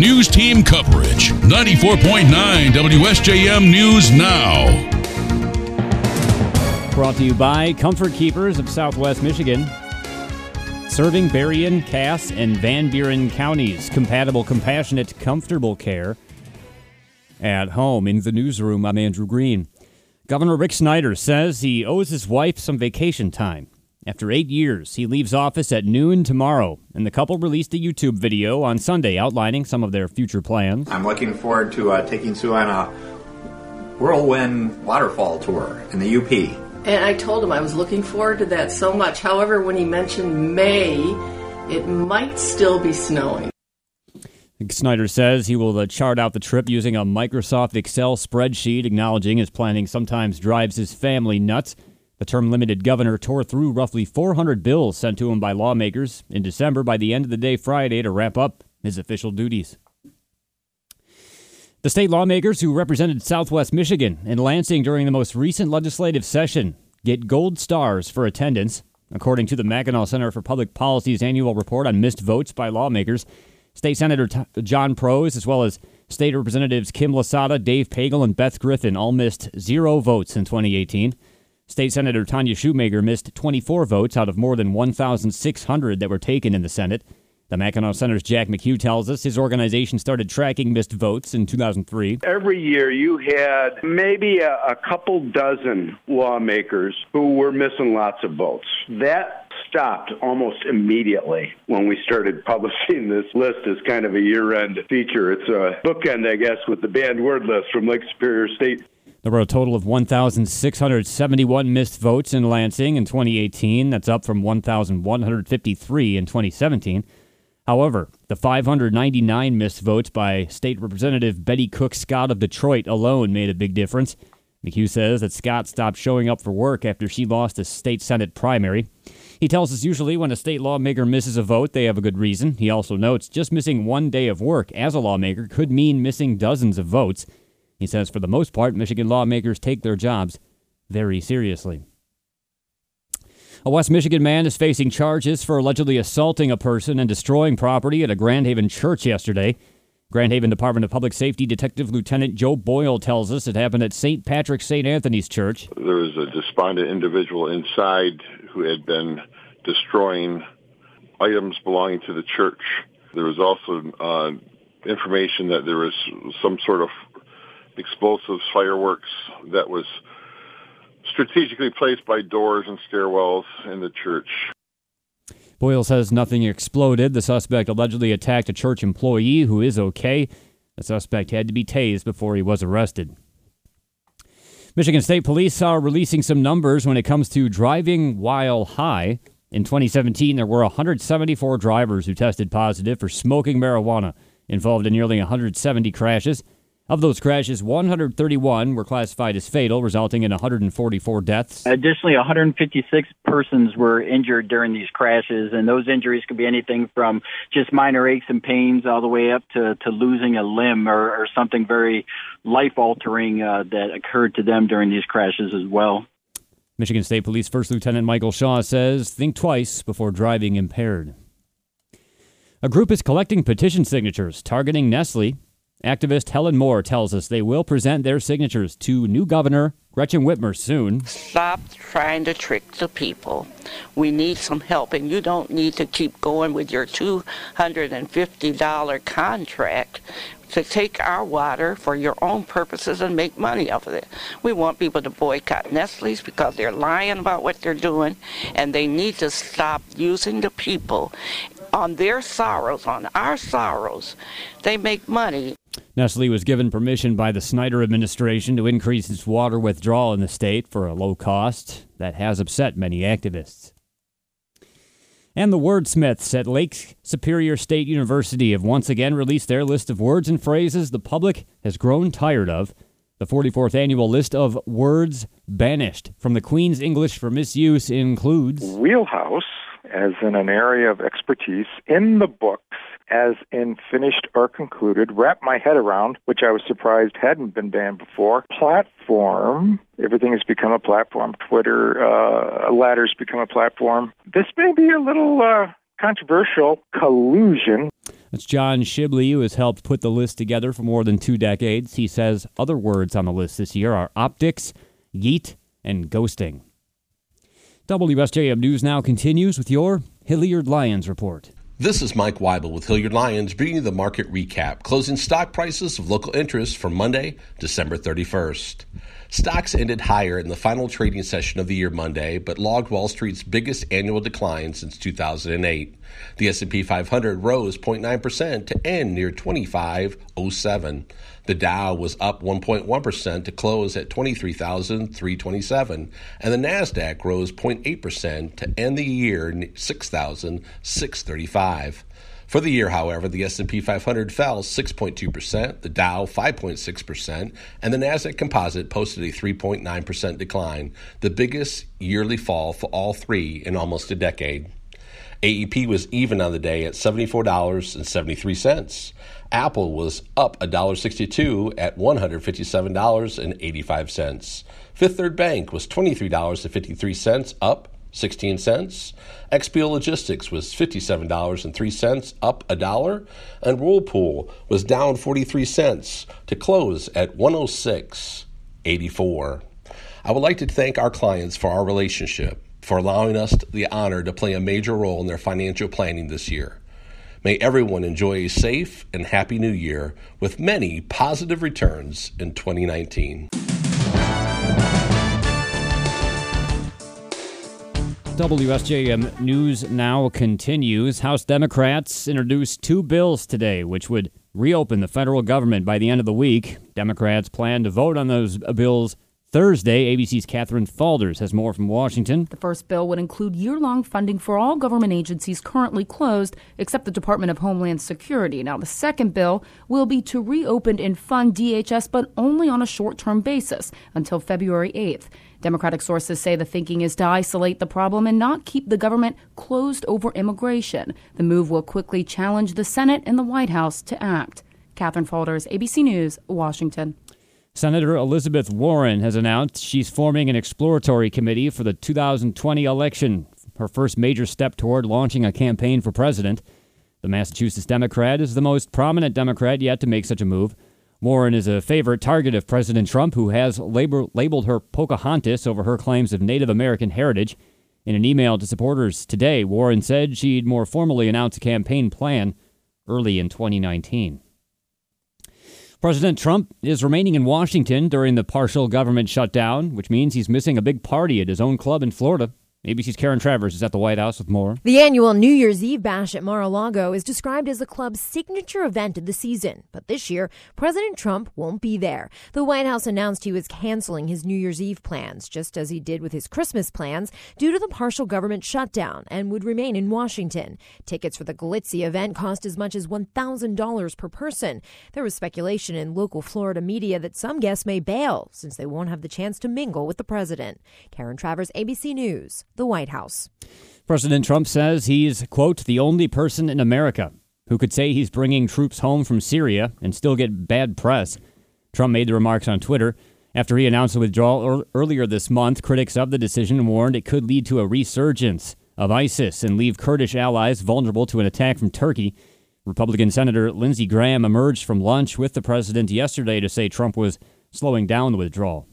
news team coverage. 94.9 WSJM News Now. Brought to you by Comfort Keepers of Southwest Michigan. Serving Berrien, Cass, and Van Buren counties. Compatible, compassionate, comfortable care at home. In the newsroom, I'm Andrew Green. Governor Rick Snyder says he owes his wife some vacation time. After 8 years, he leaves office at noon tomorrow, and the couple released a YouTube video on Sunday outlining some of their future plans. I'm looking forward to taking Sue on a whirlwind waterfall tour in the UP. And I told him I was looking forward to that so much. However, when he mentioned May, it might still be snowing. Snyder says he will chart out the trip using a Microsoft Excel spreadsheet, acknowledging his planning sometimes drives his family nuts. The term-limited governor tore through roughly 400 bills sent to him by lawmakers in December by the end of the day Friday to wrap up his official duties. The state lawmakers who represented Southwest Michigan and Lansing during the most recent legislative session get gold stars for attendance. According to the Mackinac Center for Public Policy's annual report on missed votes by lawmakers, State Senator John Prose, as well as State Representatives Kim Lasada, Dave Pagel, and Beth Griffin all missed 0 votes in 2018. State Senator Tanya Shoemaker missed 24 votes out of more than 1,600 that were taken in the Senate. The Mackinac Center's Jack McHugh tells us his organization started tracking missed votes in 2003. Every year you had maybe a couple dozen lawmakers who were missing lots of votes. That stopped almost immediately when we started publishing this list as kind of a year-end feature. It's a bookend, I guess, with the banned word list from Lake Superior State. There were a total of 1,671 missed votes in Lansing in 2018. That's up from 1,153 in 2017. However, the 599 missed votes by State Representative Betty Cook Scott of Detroit alone made a big difference. McHugh says that Scott stopped showing up for work after she lost a state Senate primary. He tells us usually when a state lawmaker misses a vote, they have a good reason. He also notes just missing 1 day of work as a lawmaker could mean missing dozens of votes. He says for the most part, Michigan lawmakers take their jobs very seriously. A West Michigan man is facing charges for allegedly assaulting a person and destroying property at a Grand Haven church yesterday. Grand Haven Department of Public Safety Detective Lieutenant Joe Boyle tells us it happened at St. Patrick's St. Anthony's Church. There was a despondent individual inside who had been destroying items belonging to the church. There was also information that there was some sort of explosives, fireworks that was strategically placed by doors and stairwells in the church. Boyle says nothing exploded. The suspect allegedly attacked a church employee who is okay. The suspect had to be tased before he was arrested. Michigan State Police are releasing some numbers when it comes to driving while high. In 2017, there were 174 drivers who tested positive for smoking marijuana, involved in nearly 170 crashes. Of those crashes, 131 were classified as fatal, resulting in 144 deaths. Additionally, 156 persons were injured during these crashes, and those injuries could be anything from just minor aches and pains all the way up to losing a limb or something very life-altering that occurred to them during these crashes as well. Michigan State Police First Lieutenant Michael Shaw says, think twice before driving impaired. A group is collecting petition signatures targeting Nestle. Activist Helen Moore tells us they will present their signatures to new Governor Gretchen Whitmer soon. Stop trying to trick the people. We need some help, and you don't need to keep going with your $250 contract to take our water for your own purposes and make money off of it. We want people to boycott Nestle's because they're lying about what they're doing, and they need to stop using the people on their sorrows, on our sorrows. They make money. Nestle was given permission by the Snyder administration to increase its water withdrawal in the state for a low cost. That has upset many activists. And the wordsmiths at Lake Superior State University have once again released their list of words and phrases the public has grown tired of. The 44th annual list of words banished from the Queen's English for misuse includes wheelhouse, as in an area of expertise, in the books, as in finished or concluded, wrap my head around, which I was surprised hadn't been banned before, platform, everything has become a platform, Twitter, ladder's become a platform. This may be a little controversial, collusion. That's John Shibley, who has helped put the list together for more than 2 decades. He says other words on the list this year are optics, yeet, and ghosting. WSJM News Now continues with your Hilliard Lyons report. This is Mike Weibel with Hilliard Lyons bringing you the market recap, closing stock prices of local interest for Monday, December 31st. Stocks ended higher in the final trading session of the year Monday, but logged Wall Street's biggest annual decline since 2008. The S&P 500 rose 0.9% to end near 2507. The Dow was up 1.1% to close at 23,327, and the Nasdaq rose 0.8% to end the year 6,635. For the year, however, the S&P 500 fell 6.2%, the Dow 5.6%, and the Nasdaq Composite posted a 3.9% decline, the biggest yearly fall for all three in almost a decade. AEP was even on the day at $74.73. Apple was up $1.62 at $157.85. Fifth Third Bank was $23.53, up 16 cents. XPO Logistics was $57.03, up $1, and Whirlpool was down 43 cents to close at 106.84. I would like to thank our clients for our relationship, for allowing us the honor to play a major role in their financial planning this year. May everyone enjoy a safe and happy new year with many positive returns in 2019. WSJM News Now continues. House Democrats introduced 2 bills today, which would reopen the federal government by the end of the week. Democrats plan to vote on those bills Thursday. ABC's Catherine Falders has more from Washington. The first bill would include year-long funding for all government agencies currently closed, except the Department of Homeland Security. Now, the second bill will be to reopen and fund DHS, but only on a short-term basis until February 8th. Democratic sources say the thinking is to isolate the problem and not keep the government closed over immigration. The move will quickly challenge the Senate and the White House to act. Catherine Falders, ABC News, Washington. Senator Elizabeth Warren has announced she's forming an exploratory committee for the 2020 election, her first major step toward launching a campaign for president. The Massachusetts Democrat is the most prominent Democrat yet to make such a move. Warren is a favorite target of President Trump, who has labeled her Pocahontas over her claims of Native American heritage. In an email to supporters today, Warren said she'd more formally announce a campaign plan early in 2019. President Trump is remaining in Washington during the partial government shutdown, which means he's missing a big party at his own club in Florida. ABC's Karen Travers is at the White House with more. The annual New Year's Eve bash at Mar-a-Lago is described as the club's signature event of the season. But this year, President Trump won't be there. The White House announced he was canceling his New Year's Eve plans, just as he did with his Christmas plans, due to the partial government shutdown, and would remain in Washington. Tickets for the glitzy event cost as much as $1,000 per person. There was speculation in local Florida media that some guests may bail, since they won't have the chance to mingle with the president. Karen Travers, ABC News. The White House. President Trump says he's, quote, the only person in America who could say he's bringing troops home from Syria and still get bad press. Trump made the remarks on Twitter after he announced the withdrawal earlier this month. Critics of the decision warned it could lead to a resurgence of ISIS and leave Kurdish allies vulnerable to an attack from Turkey. Republican Senator Lindsey Graham emerged from lunch with the president yesterday to say Trump was slowing down the withdrawal.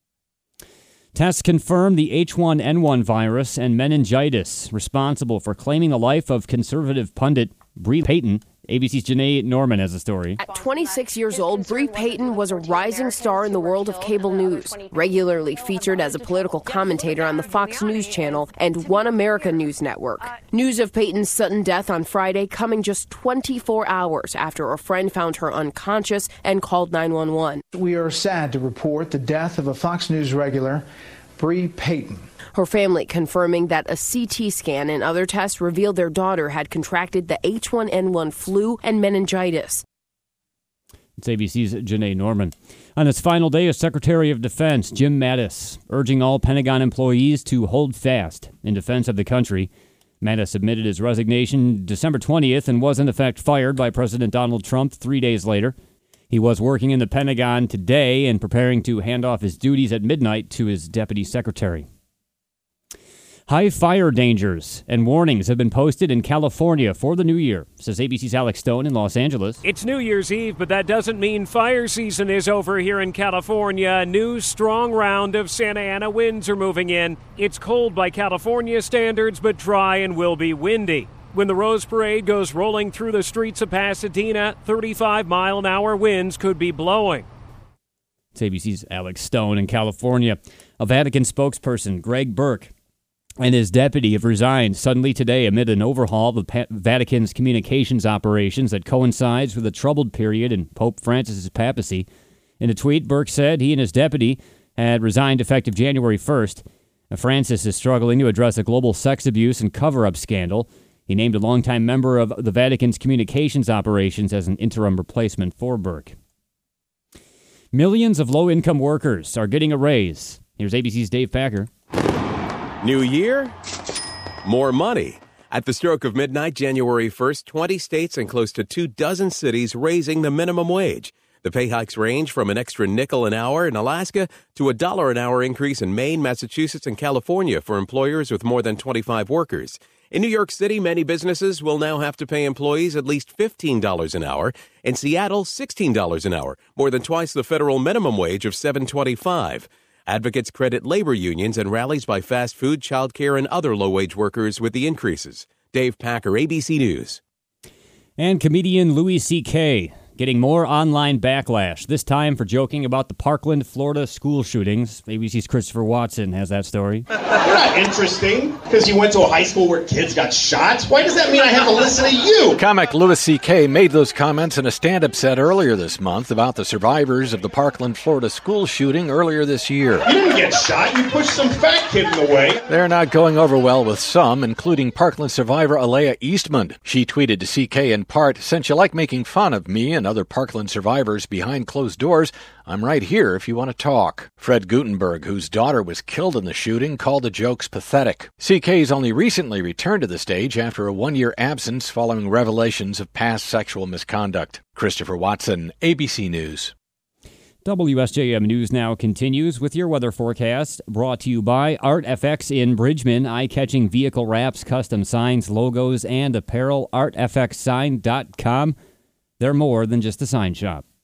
Tests confirm the H1N1 virus and meningitis, responsible for claiming the life of conservative pundit Bree Payton. ABC's Janae Norman has a story. At 26 years old, Bree Payton was a rising star in the world of cable news, regularly featured as a political commentator on the Fox News Channel and One America News Network. News of Payton's sudden death on Friday coming just 24 hours after a friend found her unconscious and called 911. We are sad to report the death of a Fox News regular, Bree Payton. Her family confirming that a CT scan and other tests revealed their daughter had contracted the H1N1 flu and meningitis. It's ABC's Janae Norman. On its final day as Secretary of Defense, Jim Mattis urging all Pentagon employees to hold fast in defense of the country. Mattis submitted his resignation December 20th and was in effect fired by President Donald Trump 3 days later. He was working in the Pentagon today and preparing to hand off his duties at midnight to his deputy secretary. High fire dangers and warnings have been posted in California for the new year, says ABC's Alex Stone in Los Angeles. It's New Year's Eve, but that doesn't mean fire season is over here in California. A new strong round of Santa Ana winds are moving in. It's cold by California standards, but dry and will be windy. When the Rose Parade goes rolling through the streets of Pasadena, 35-mile-an-hour winds could be blowing. It's ABC's Alex Stone in California. A Vatican spokesperson, Greg Burke, and his deputy have resigned suddenly today amid an overhaul of the Vatican's communications operations that coincides with a troubled period in Pope Francis' papacy. In a tweet, Burke said he and his deputy had resigned effective January 1st. Francis is struggling to address a global sex abuse and cover-up scandal. He named a longtime member of the Vatican's communications operations as an interim replacement for Burke. Millions of low-income workers are getting a raise. Here's ABC's Dave Packer. New year, more money. At the stroke of midnight, January 1st, 20 states and close to 24 cities raising the minimum wage. The pay hikes range from an extra nickel an hour in Alaska to $1 an hour increase in Maine, Massachusetts, and California for employers with more than 25 workers. In New York City, many businesses will now have to pay employees at least $15 an hour. In Seattle, $16 an hour, more than twice the federal minimum wage of $7.25. Advocates credit labor unions and rallies by fast food, childcare, and other low-wage workers with the increases. Dave Packer, ABC News. And comedian Louis C.K. getting more online backlash, this time for joking about the Parkland, Florida school shootings. ABC's Christopher Watson has that story. You're not interesting because you went to a high school where kids got shot. Why does that mean I have to listen to you? Comic Louis C.K. made those comments in a stand-up set earlier this month about the survivors of the Parkland, Florida school shooting earlier this year. You didn't get shot. You pushed some fat kid in the way. They're not going over well with some, including Parkland survivor Alea Eastman. She tweeted to C.K. in part, "Since you like making fun of me and other Parkland survivors behind closed doors, I'm right here if you want to talk." Fred Gutenberg, whose daughter was killed in the shooting, called the jokes pathetic. CK's only recently returned to the stage after a one-year absence following revelations of past sexual misconduct. Christopher Watson, ABC News. WSJM News Now continues with your weather forecast, brought to you by Art FX in Bridgman. Eye-catching vehicle wraps, custom signs, logos, and apparel. ArtFXSign.com. They're more than just a sign shop.